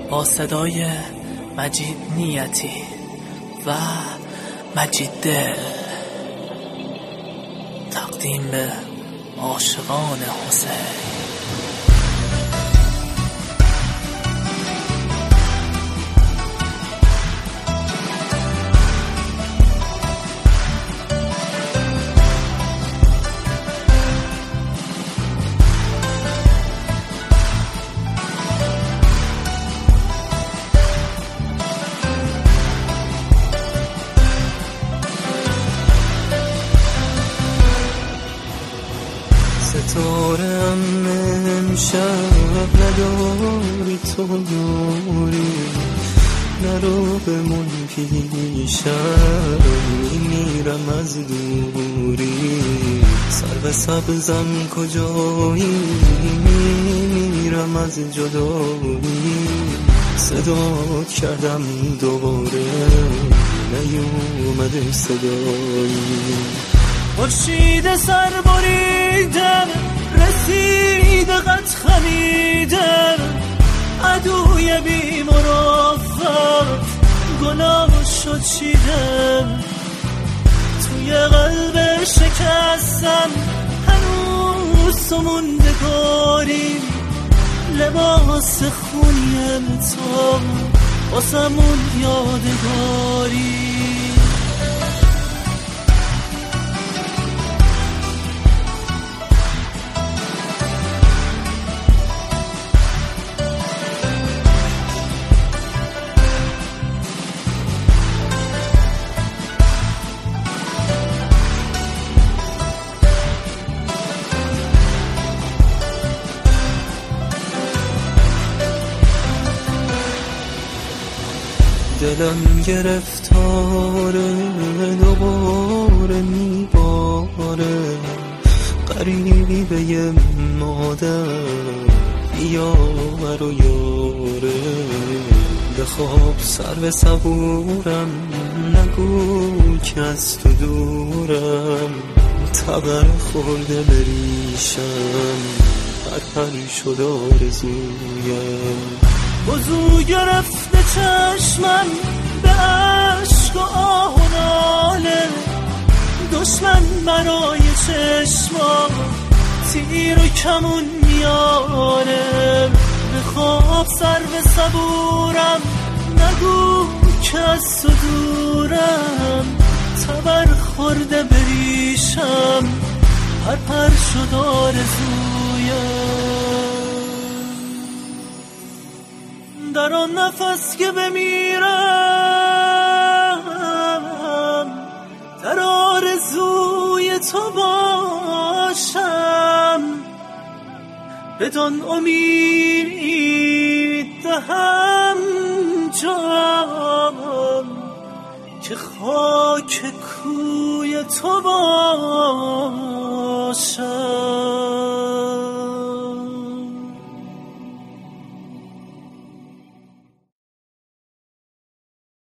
با صدای مجید نیتی و مجید دل تقدیم به عاشقان حسین. ستارم امشب نداری تو یاری، نرو بمون پیشم میمیرم از دوری. سرو سبزم کجایی میمیرم از جدایی. صدا کردم دوباره نیومده صدایی. خورشید سر بریدم رسید قد خمیدم، عدوی بی مرافت گناه شد چیدم. توی قلب شکستم هنوز تو موندگاری، لباس خونیم تو واسمون یادگاری. دلم گرفتاره دوباره میباره، غریبه مادر بیاور و یاره. بخواب سرو صبورم نگو که از تو دورم، تبر خورده بریشم پرپر شد آرزویم. وضو گرفته چشمم به عشق و آه و ناله، دشمن برای چشمام تیر و کمون میاره. به خواب سر به صبورم نگو که از تو دورم، تبر خورده بریشم پرپر شد آرزویم. در آن نفس که بمیرم در آرزوی تو باشم، بدان امید دهم جام که خاک کوی تو باشم.